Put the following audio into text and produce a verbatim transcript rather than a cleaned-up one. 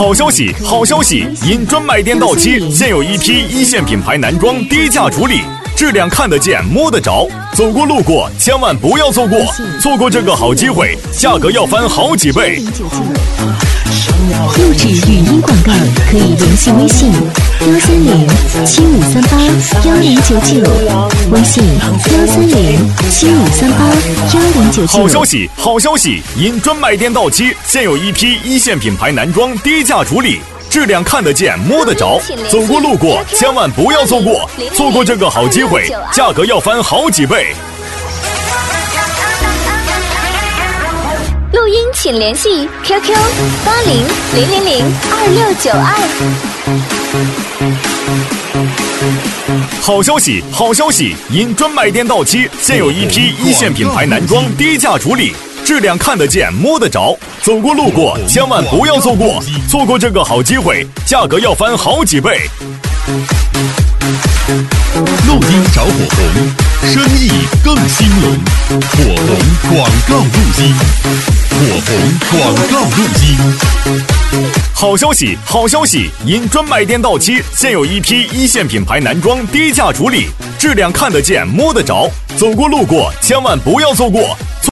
好消息，好消息！因专卖店到期，现有一批一线品牌男装低价处理，质量看得见摸得着，走过路过千万不要错过，错过这个好机会，价格要翻好几倍。 录制语音广告可以联系微信幺三零七五三八幺零九九，微信幺三零七五三八幺零九九。 好消息，好消息！因专卖店到期，现有一批一线品牌男装低价处理，质量看得见摸得着，走过路过千万不要错过，错过这个好机会，价格要翻好几倍。 录音请联系 Q Q 八零零零零二六九二。 好消息，好消息！因专卖店到期，现有一批一线品牌男装低价处理，质量看得见摸得着，走过路过千万不要错过，错过这个好机会，价格要翻好几倍。 录音找火红，生意更兴隆，火红广告入京，火红广告入京。 好消息，好消息！因专卖店到期，现有一批一线品牌男装低价处理，质量看得见摸得着，走过路过千万不要错过。